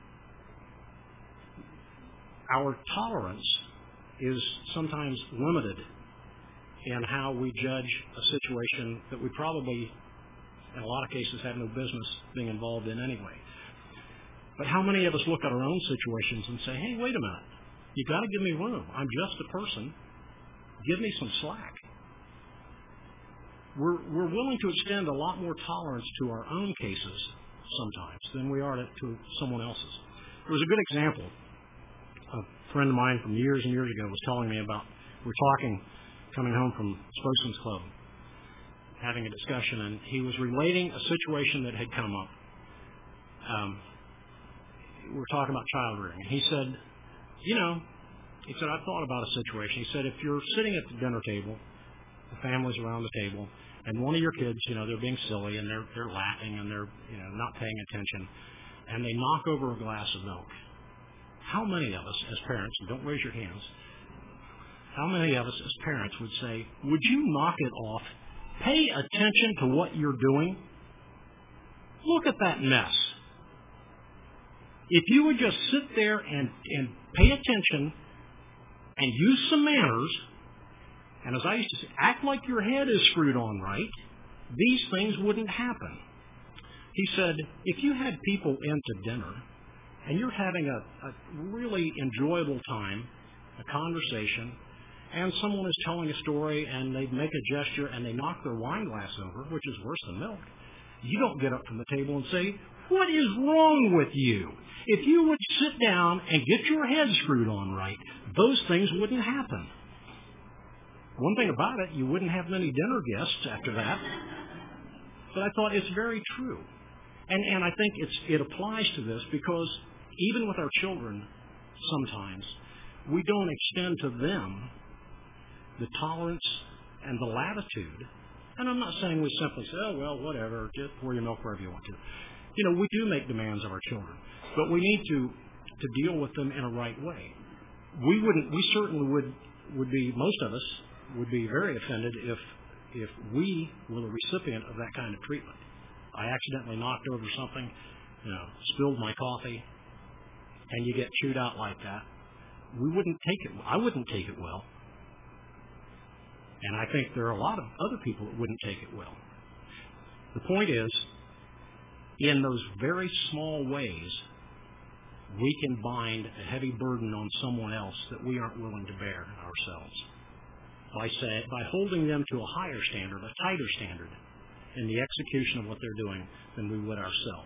Our tolerance is sometimes limited in how we judge a situation that we probably, in a lot of cases, have no business being involved in anyway. But how many of us look at our own situations and say, hey, wait a minute, you've got to give me room. I'm just a person. Give me some slack. We're willing to extend a lot more tolerance to our own cases sometimes than we are to someone else's. There was a good example. A friend of mine from years and years ago was telling me about, we're talking, coming home from Spokesman's Club, having a discussion, and he was relating a situation that had come up. We were talking about child rearing, and he said, I've thought about a situation. He said, if you're sitting at the dinner table, the family's around the table, and one of your kids, they're being silly, and they're laughing, and they're, not paying attention, and they knock over a glass of milk. How many of us as parents, and don't raise your hands, how many of us as parents would say, would you knock it off? Pay attention to what you're doing. Look at that mess. If you would just sit there and pay attention and use some manners, and as I used to say, act like your head is screwed on right, these things wouldn't happen. He said, if you had people into dinner and you're having a really enjoyable time, a conversation, and someone is telling a story and they make a gesture and they knock their wine glass over, which is worse than milk, you don't get up from the table and say, what is wrong with you? If you would sit down and get your head screwed on right, those things wouldn't happen. One thing about it, you wouldn't have many dinner guests after that. But I thought it's very true. And I think it applies to this because even with our children, sometimes, we don't extend to them the tolerance and the latitude. And I'm not saying we simply say, oh, well, whatever, just pour your milk wherever you want to. We do make demands of our children, but we need to deal with them in a right way. We certainly would be, most of us would be very offended if we were the recipient of that kind of treatment. I accidentally knocked over something, spilled my coffee, and you get chewed out like that. We wouldn't take it. I wouldn't take it well. And I think there are a lot of other people that wouldn't take it well. The point is, in those very small ways, we can bind a heavy burden on someone else that we aren't willing to bear ourselves by holding them to a higher standard, a tighter standard in the execution of what they're doing than we would ourselves.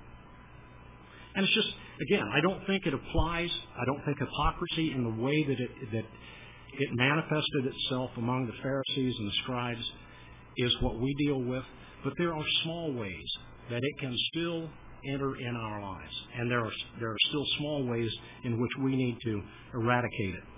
And it's just, again, I don't think it applies. I don't think hypocrisy in the way that it manifested itself among the Pharisees and the scribes is what we deal with. But there are small ways that it can still enter in our lives. And there are still small ways in which we need to eradicate it.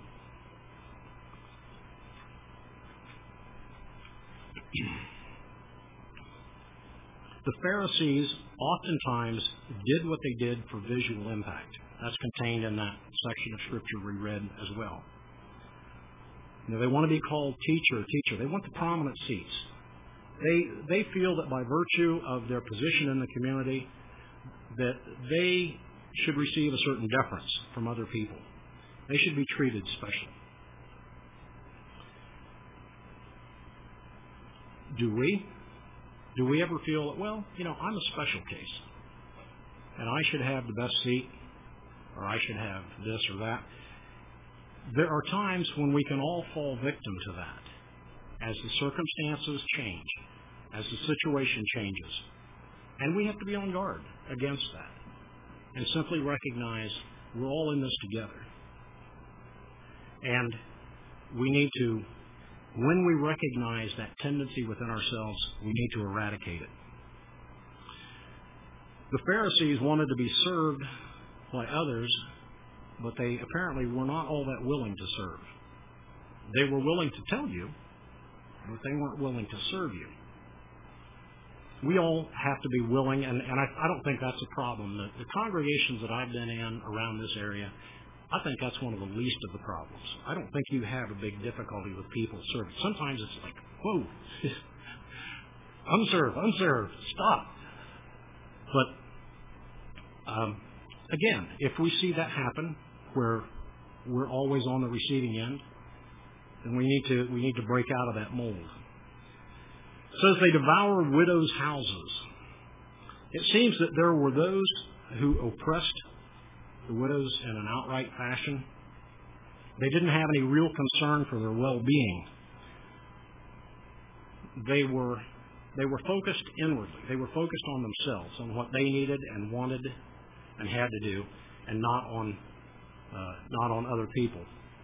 The Pharisees oftentimes did what they did for visual impact. That's contained in that section of Scripture we read as well. They want to be called teacher. They want the prominent seats. They feel that by virtue of their position in the community, that they should receive a certain deference from other people. They should be treated special. Do we? Do we ever feel that, well, I'm a special case, and I should have the best seat, or I should have this or that? There are times when we can all fall victim to that, as the circumstances change, as the situation changes. And we have to be on guard against that, and simply recognize we're all in this together. And we need to, when we recognize that tendency within ourselves, we need to eradicate it. The Pharisees wanted to be served by others, but they apparently were not all that willing to serve. They were willing to tell you, but they weren't willing to serve you. We all have to be willing, and I don't think that's a problem. The congregations that I've been in around this area, I think that's one of the least of the problems. I don't think you have a big difficulty with people serving. Sometimes it's like, whoa, unserved, stop. But again, if we see that happen, where we're always on the receiving end, then we need to break out of that mold. It says they devour widows' houses. It seems that there were those who oppressed the widows in an outright fashion. They didn't have any real concern for their well-being. They were focused inwardly. They were focused on themselves, on what they needed and wanted and had to do, and not on other people.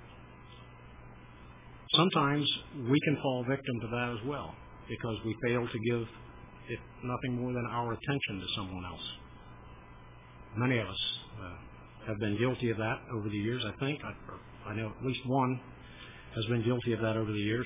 Sometimes we can fall victim to that as well, because we fail to give, if nothing more than our attention to someone else. Many of us have been guilty of that over the years, I think. I know at least one has been guilty of that over the years.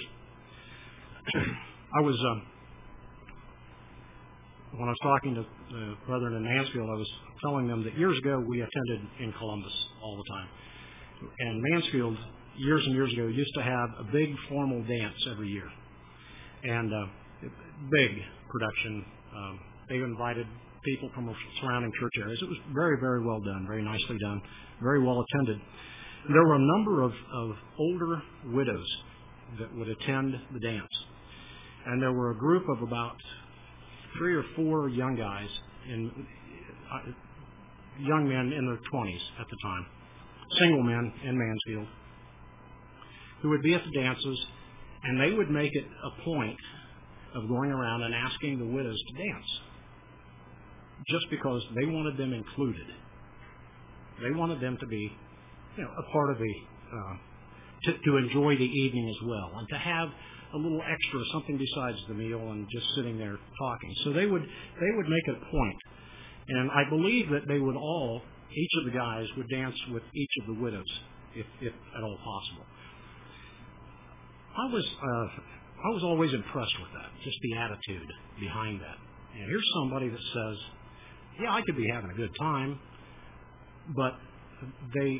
When I was talking to the brethren in Mansfield, I was telling them that years ago we attended in Columbus all the time. And Mansfield, years and years ago, used to have a big formal dance every year. And big production. They invited people from surrounding church areas. It was very, very well done, very nicely done, very well attended. There were a number of older widows that would attend the dance. And there were a group of about 3 or 4 young guys, young men in their 20s at the time, single men in Mansfield, who would be at the dances, and they would make it a point of going around and asking the widows to dance, just because they wanted them included. They wanted them to be, a part of to enjoy the evening as well, and to have a little extra, something besides the meal and just sitting there talking. So they would make it a point. And I believe that they would each of the guys would dance with each of the widows, if at all possible. I was always impressed with that, just the attitude behind that. And here's somebody that says, yeah, I could be having a good time, but they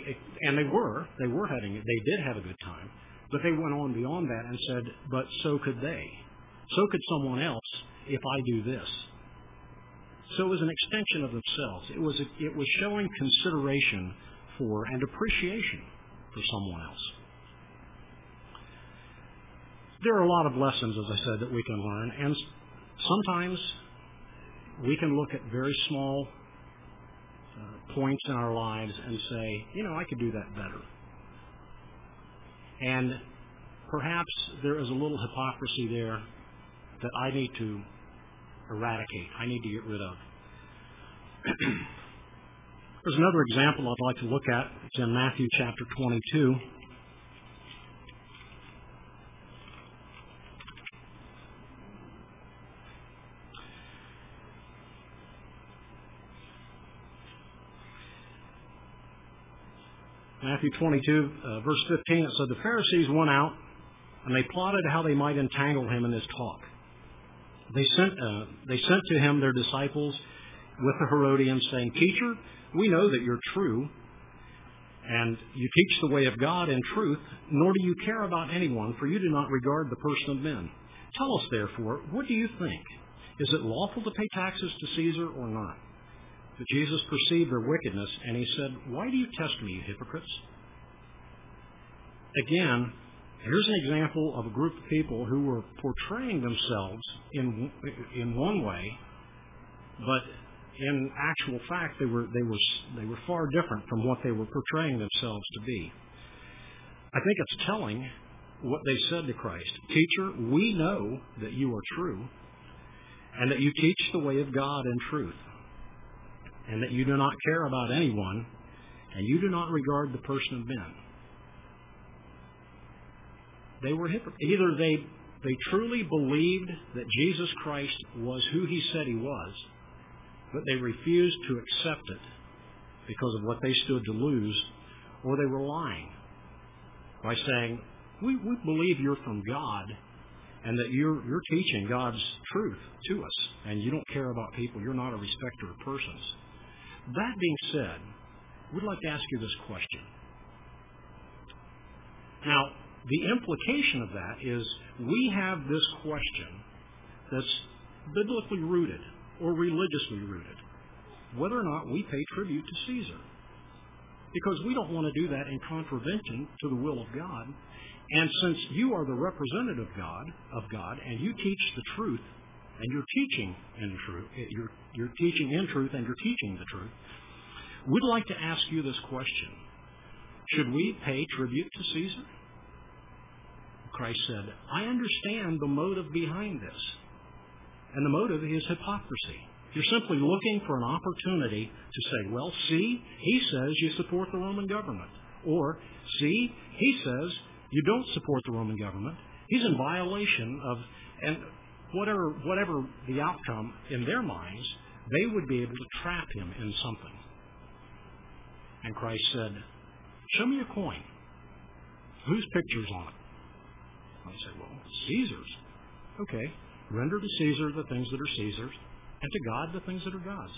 did have a good time, but they went on beyond that and said, but so could they. So could someone else if I do this. So it was an extension of themselves. It was showing consideration for and appreciation for someone else. There are a lot of lessons, as I said, that we can learn, and sometimes we can look at very small points in our lives and say, I could do that better. And perhaps there is a little hypocrisy there that I need to eradicate. I need to get rid of. There's another example I'd like to look at. It's in Matthew chapter 22. Matthew 22, verse 15, it said, the Pharisees went out, and they plotted how they might entangle him in his talk. They sent to him their disciples with the Herodians, saying, Teacher, we know that you're true, and you teach the way of God in truth, nor do you care about anyone, for you do not regard the person of men. Tell us, therefore, what do you think? Is it lawful to pay taxes to Caesar or not? But Jesus perceived their wickedness, and he said, Why do you test me, you hypocrites? Again, here's an example of a group of people who were portraying themselves in one way, but in actual fact, they were far different from what they were portraying themselves to be. I think it's telling what they said to Christ. Teacher, we know that you are true, and that you teach the way of God in truth, and that you do not care about anyone, and you do not regard the person of men. They were hypocrites. Either they truly believed that Jesus Christ was who he said he was, but they refused to accept it because of what they stood to lose, or they were lying by saying, we believe you're from God, and that you're teaching God's truth to us, and you don't care about people. You're not a respecter of persons. That being said, we'd like to ask you this question. Now, the implication of that is we have this question that's biblically rooted or religiously rooted, whether or not we pay tribute to Caesar. Because we don't want to do that in contravention to the will of God. And since you are the representative of God, and you teach the truth, and you're teaching in truth, you're teaching in truth, and you're teaching the truth, we'd like to ask you this question. Should we pay tribute to Caesar? Christ said, I understand the motive behind this. And the motive is hypocrisy. You're simply looking for an opportunity to say, well, see, he says you support the Roman government. Or, see, he says you don't support the Roman government. He's in violation of, and whatever the outcome in their minds, they would be able to trap him in something. And Christ said, show me a coin. Whose picture's on it? And I said, well, Caesar's. Okay, render to Caesar the things that are Caesar's, and to God the things that are God's.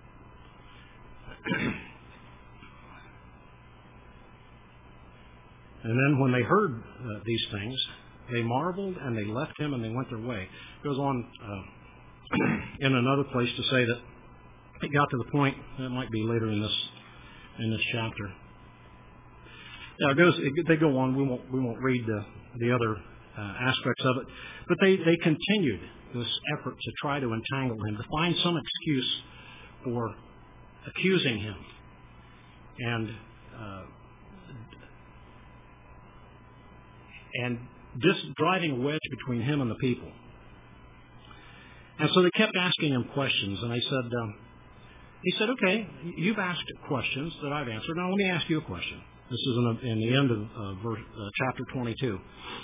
And then when they heard these things, they marveled and they left him and they went their way. It goes on in another place to say that it got to the point, it might be later in this chapter. Yeah, they go on. We won't read the other aspects of it, but they continued this effort to try to entangle him, to find some excuse for accusing him, and just driving a wedge between him and the people. And so they kept asking him questions, and he said, okay, you've asked questions that I've answered. Now let me ask you a question. This is in the end of chapter 22.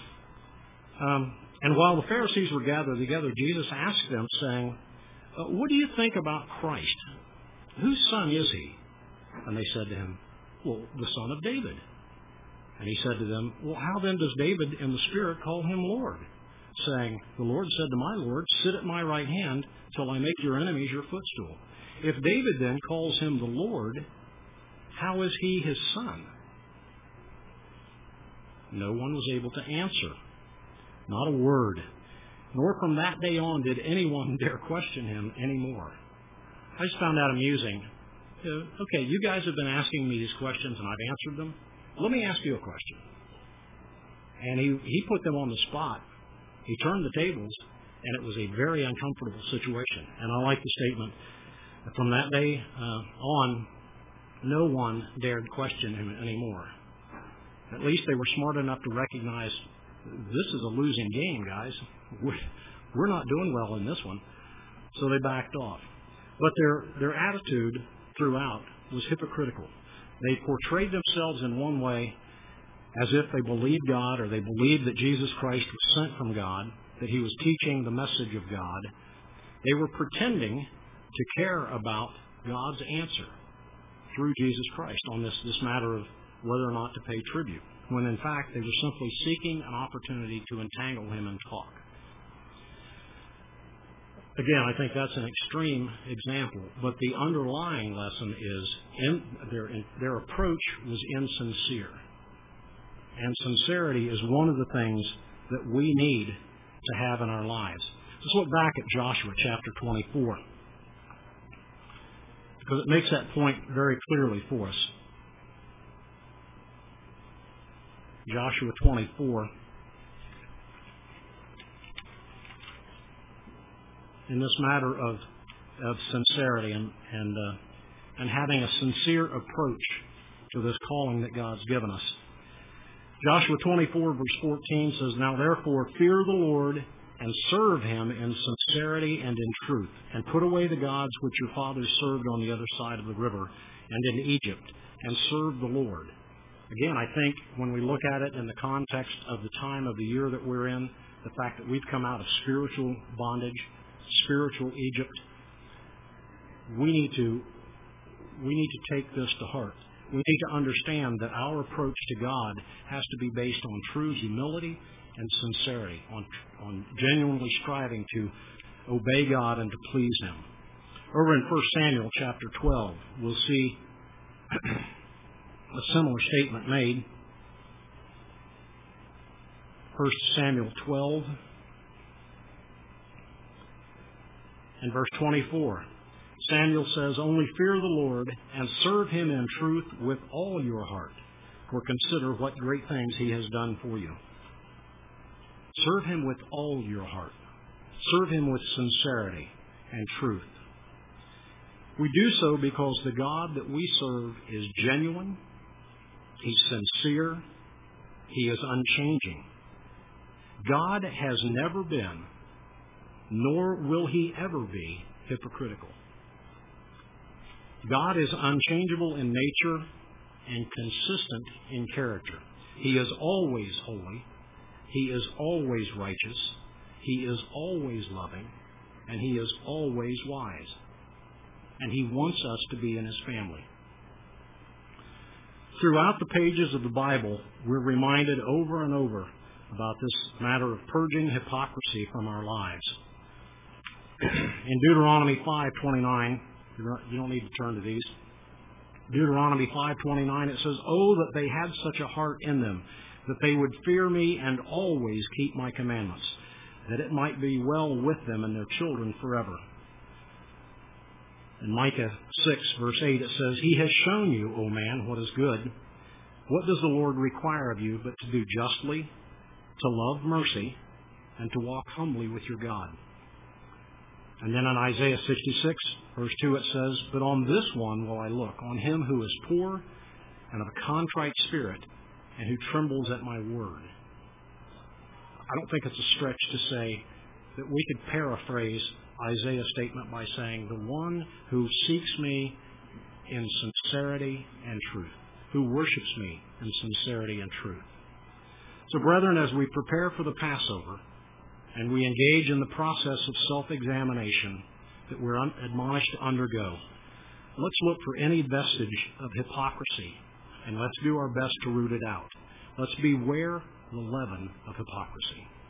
And while the Pharisees were gathered together, Jesus asked them, saying, what do you think about Christ? Whose son is he? And they said to him, well, the son of David. And he said to them, well, how then does David in the Spirit call him Lord? Saying, the Lord said to my Lord, sit at my right hand till I make your enemies your footstool. If David then calls him the Lord, how is he his son? No one was able to answer, not a word. Nor from that day on did anyone dare question him anymore. I just found that amusing. Okay, you guys have been asking me these questions and I've answered them. Let me ask you a question. And he put them on the spot. He turned the tables, and it was a very uncomfortable situation. And I like the statement, from that day on, no one dared question him anymore. At least they were smart enough to recognize this is a losing game, guys. We're not doing well in this one. So they backed off. But their attitude throughout was hypocritical. They portrayed themselves in one way as if they believed God, or they believed that Jesus Christ was sent from God, that he was teaching the message of God. They were pretending to care about God's answer through Jesus Christ on this matter of whether or not to pay tribute, when in fact they were simply seeking an opportunity to entangle him and talk. Again, I think that's an extreme example, but the underlying lesson is their approach was insincere. And sincerity is one of the things that we need to have in our lives. Let's look back at Joshua chapter 24, because it makes that point very clearly for us. Joshua 24. In this matter of sincerity and having a sincere approach to this calling that God's given us. Joshua 24 verse 14 says, now therefore fear the Lord and serve him in sincerity and in truth, and put away the gods which your fathers served on the other side of the river and in Egypt, and serve the Lord. Again, I think when we look at it in the context of the time of the year that we're in, the fact that we've come out of spiritual bondage, spiritual Egypt, we need to take this to heart. We need to understand that our approach to God has to be based on true humility and sincerity, on genuinely striving to obey God and to please him. Over in 1 Samuel chapter 12, we'll see a similar statement made. 1 Samuel 12 and verse 24. Samuel says, only fear the Lord and serve him in truth with all your heart, for consider what great things he has done for you. Serve him with all your heart. Serve him with sincerity and truth. We do so because the God that we serve is genuine, He's sincere, He is unchanging. God has never been, nor will He ever be, hypocritical. God is unchangeable in nature and consistent in character. He is always holy. He is always righteous. He is always loving. And He is always wise. And He wants us to be in His family. Throughout the pages of the Bible, we're reminded over and over about this matter of purging hypocrisy from our lives. In Deuteronomy 5:29, you don't need to turn to these. Deuteronomy 5:29, it says, "Oh, that they had such a heart in them, that they would fear me and always keep my commandments, that it might be well with them and their children forever." In Micah 6, verse 8, it says, "He has shown you, O man, what is good. What does the Lord require of you but to do justly, to love mercy, and to walk humbly with your God?" And then in Isaiah 66, verse 2, it says, "But on this one will I look, on him who is poor and of a contrite spirit, and who trembles at my word." I don't think it's a stretch to say that we could paraphrase Isaiah's statement by saying, "The one who seeks me in sincerity and truth, who worships me in sincerity and truth." So, brethren, as we prepare for the Passover, and we engage in the process of self-examination that we're admonished to undergo, let's look for any vestige of hypocrisy, and let's do our best to root it out. Let's beware the leaven of hypocrisy.